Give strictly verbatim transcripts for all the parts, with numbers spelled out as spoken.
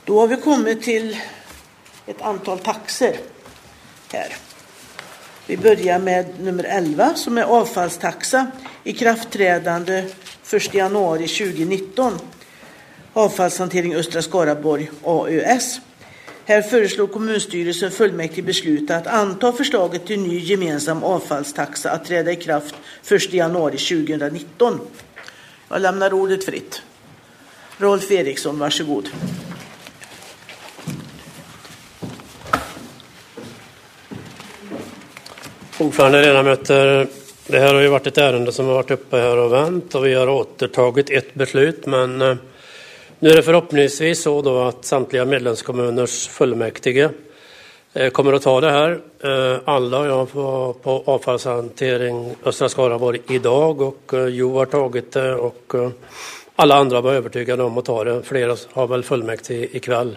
Då har vi kommit till ett antal taxer här. Vi börjar med nummer elva som är avfallstaxa, ikraftträdande första januari tjugonitton. Avfallshantering Östra Skaraborg A Ö S. Här föreslår kommunstyrelsen fullmäktige besluta att anta förslaget till ny gemensam avfallstaxa att träda i kraft första januari tjugonitton. Jag lämnar ordet fritt. Rolf Eriksson, varsågod. Ordförande, ledamöter, det här har ju varit ett ärende som har varit uppe här och vänt och vi har återtagit ett beslut, men nu är det förhoppningsvis så då att samtliga medlemskommuners fullmäktige kommer att ta det här. Alla jag var på avfallshantering Östra Skaraborg idag och Jo har tagit det och alla andra var övertygade om att ta det. Flera har väl fullmäktige ikväll.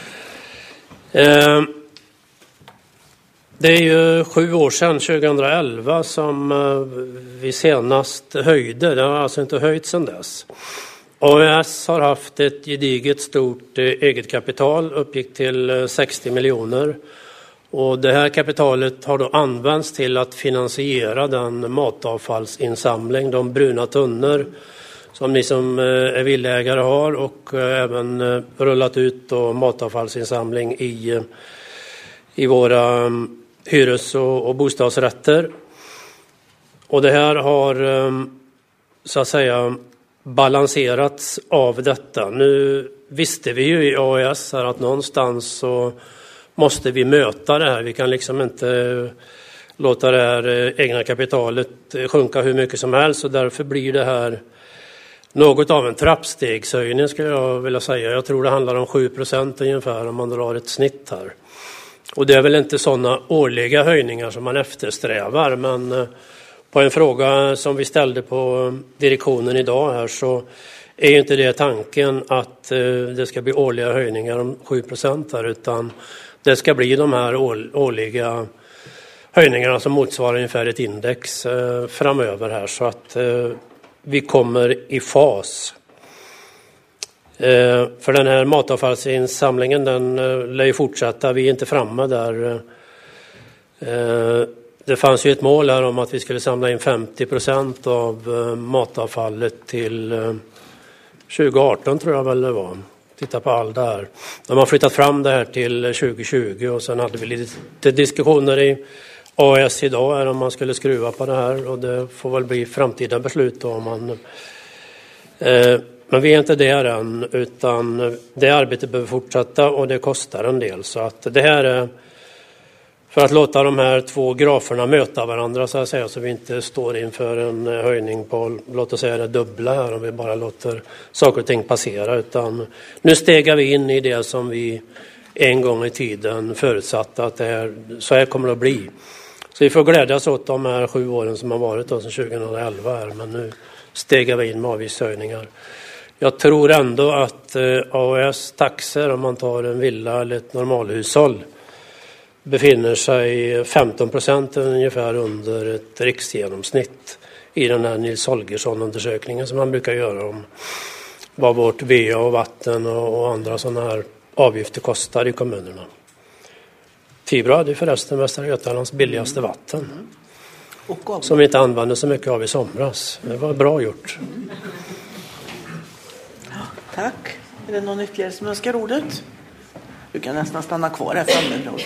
Det är ju sju år sedan, tjugoelva, som vi senast höjde. Det har alltså inte höjt sedan dess. A Ö S har haft ett gediget stort eget kapital, uppgick till sextio miljoner. Och det här kapitalet har då använts till att finansiera den matavfallsinsamling, de bruna tunnor som ni som är villägare har, och även rullat ut då matavfallsinsamling i, i våra hyres- och, och bostadsrätter. Och det här har så att säga balanserats av detta. Nu visste vi ju i A Ö S här att någonstans så måste vi möta det här. Vi kan liksom inte låta det här egna kapitalet sjunka hur mycket som helst, och därför blir det här något av en trappstegshöjning skulle jag vilja säga. Jag tror det handlar om sju procent ungefär om man drar ett snitt här. Och det är väl inte sådana årliga höjningar som man eftersträvar, men på en fråga som vi ställde på direktionen idag här så är ju inte det tanken att det ska bli årliga höjningar om sju procent här, utan det ska bli de här årliga höjningarna som motsvarar ungefär ett index framöver här, så att vi kommer i fas. För den här matavfallsinsamlingen, den lär ju fortsätta. Vi är inte framme där. Det fanns ju ett mål här om att vi skulle samla in femtio procent av matavfallet till tjugo arton tror jag väl det var. Titta på allt det här. De har flyttat fram det här till tjugo tjugo och sen hade vi lite diskussioner i A Ö S idag här om man skulle skruva på det här, och det får väl bli framtida beslut då om man... Eh, men vi är inte där än, utan det arbetet behöver fortsätta och det kostar en del, så att det här är för att låta de här två graferna möta varandra så att säga, så vi inte står inför en höjning på, låt oss säga det dubbla här om vi bara låter saker och ting passera, utan nu stegar vi in i det som vi en gång i tiden förutsatte att det här, så här kommer det att bli. Så vi får glädjas åt de här sju åren som har varit då, sedan tjugoelva här, men nu stegar vi in med avgiftshöjningar. Jag tror ändå att A Ö S taxer, om man tar en villa eller ett normalhushåll, befinner sig femton procent ungefär under ett riksgenomsnitt i den här Nils Holgersson-undersökningen som man brukar göra om vad vårt V A och vatten och andra sådana här avgifter kostar i kommunerna. Tibro hade förresten Västra Götalands billigaste vatten mm. som vi inte använde så mycket av i somras. Det var bra gjort. Mm. Ja, tack. Är det någon ytterligare som önskar ordet? Du kan nästan stanna kvar här framme.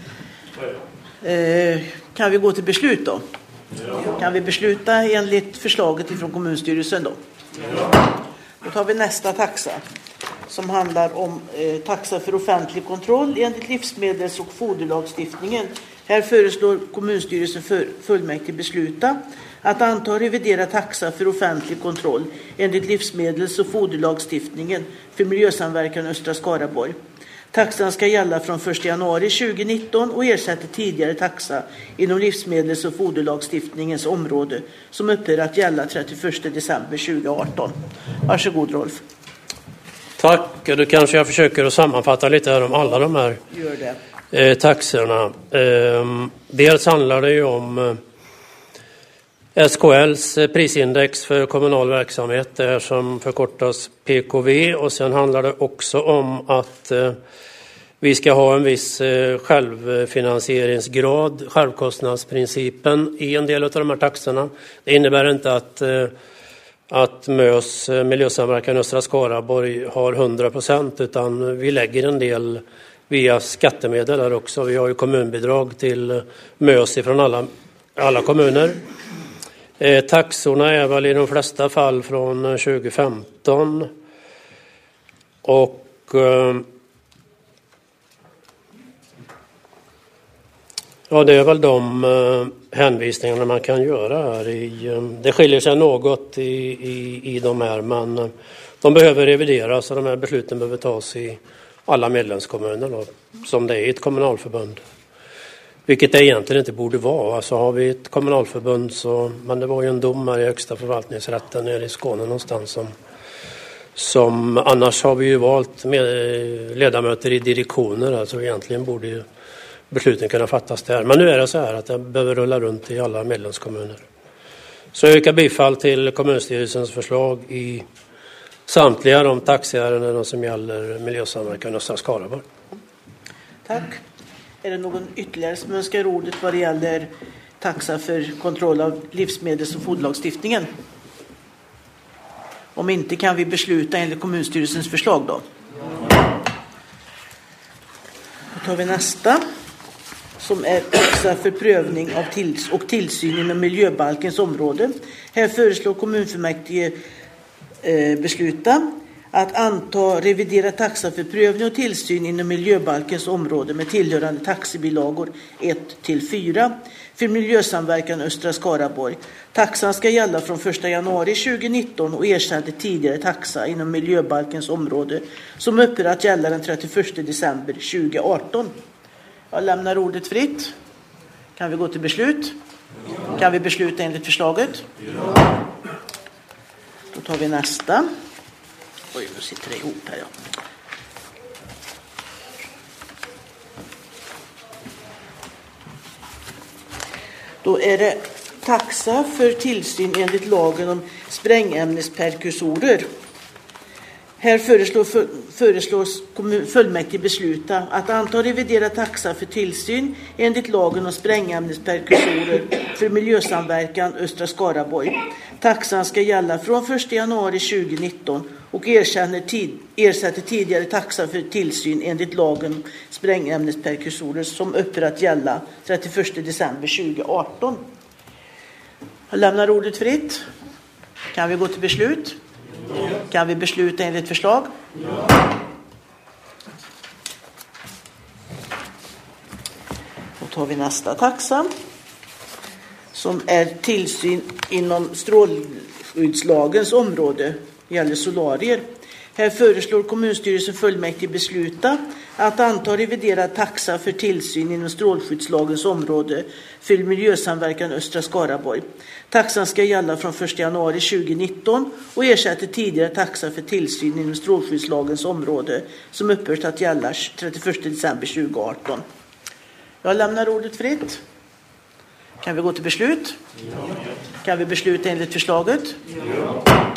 Eh, kan vi gå till beslut då? Ja. Kan vi besluta enligt förslaget från kommunstyrelsen då? Ja. Då tar vi nästa taxa som handlar om eh, taxa för offentlig kontroll enligt livsmedels- och foderlagstiftningen. Här föreslår kommunstyrelsen för fullmäktige besluta att anta revidera taxa för offentlig kontroll enligt livsmedels- och foderlagstiftningen för miljösamverkan Östra Skaraborg. Taxan ska gälla från första januari tjugonitton och ersätter tidigare taxa inom livsmedels- och foderlagstiftningens område som upphör att gälla trettioförsta december tjugoarton. Varsågod Rolf. Tack, då kanske jag försöker att sammanfatta lite här om alla de här Gör det. Eh, taxorna. Eh, dels handlar det ju om S K L:s prisindex för kommunal verksamhet, det här som förkortas P K V, och sen handlar det också om att vi ska ha en viss självfinansieringsgrad, självkostnadsprincipen i en del av de här taxorna. Det innebär inte att, att Mös miljösamverkan Östra Skaraborg har hundra procent, utan vi lägger en del via skattemedel där också. Vi har ju kommunbidrag till Mös från alla, alla kommuner. Eh, taxorna är väl i de flesta fall från tjugo femton och eh, ja, det är väl de eh, hänvisningarna man kan göra här. I, eh, det skiljer sig något i, i, i de här, men eh, de behöver revideras och de här besluten behöver tas i alla medlemskommuner då, som det är i ett kommunalförbund. Vilket det egentligen inte borde vara. Alltså har vi ett kommunalförbund så, men det var ju en dom här i högsta förvaltningsrätten nere i Skåne någonstans som, som annars har vi ju valt med ledamöter i direktioner, alltså egentligen borde ju besluten kunna fattas där. Men nu är det så här att det behöver rulla runt i alla medlemskommuner. Så jag yrkar bifall till kommunstyrelsens förslag i samtliga de taxiärenden som gäller miljösamverkan Östra Skaraborg. Tack. Är det någon ytterligare som önskar ordet vad det gäller taxa för kontroll av livsmedels- och foderlagstiftningen? Om inte kan vi besluta enligt kommunstyrelsens förslag då. Då tar vi nästa som är taxa för prövning av tills- och tillsyn inom miljöbalkens område. Här föreslår kommunfullmäktige eh, besluta att anta revidera taxa för prövning och tillsyn inom miljöbalkens område med tillhörande taxebilagor ett till fyra för miljösamverkan Östra Skaraborg. Taxan ska gälla från första januari tjugonitton och ersätter tidigare taxa inom miljöbalkens område som upphör att gälla den trettioförsta december tjugoarton. Jag lämnar ordet fritt. Kan vi gå till beslut? Kan vi besluta enligt förslaget? Då tar vi nästa. Oj, nu sitter det ihop här, ja. Då är det taxa för tillsyn enligt lagen om sprängämnesperkursorer. Här föreslår, för, föreslås kommun, fullmäktige besluta att anta revidera taxa för tillsyn enligt lagen om sprängämnesperkursorer för miljösamverkan Östra Skaraborg. Taxan ska gälla från första januari tjugonitton och erkänner tid, ersätter tidigare taxa för tillsyn enligt lagen om sprängämnesperkursorer som upphör att gälla trettioförsta december tjugoarton. Jag lämnar ordet fritt. Kan vi gå till beslut? Kan vi besluta enligt förslag? Ja. Då tar vi nästa taxa som är tillsyn inom strålskyddslagens område. Det gäller solarier. Här föreslår kommunstyrelsen fullmäktige besluta att anta reviderad taxa för tillsyn inom strålskyddslagens område för miljösamverkan Östra Skaraborg. Taxan ska gälla från första januari tjugonitton och ersätter tidigare taxa för tillsyn inom strålskyddslagens område som upphört att gälla trettioförsta december tjugoarton. Jag lämnar ordet fritt. Kan vi gå till beslut? Ja. Kan vi besluta enligt förslaget? Ja.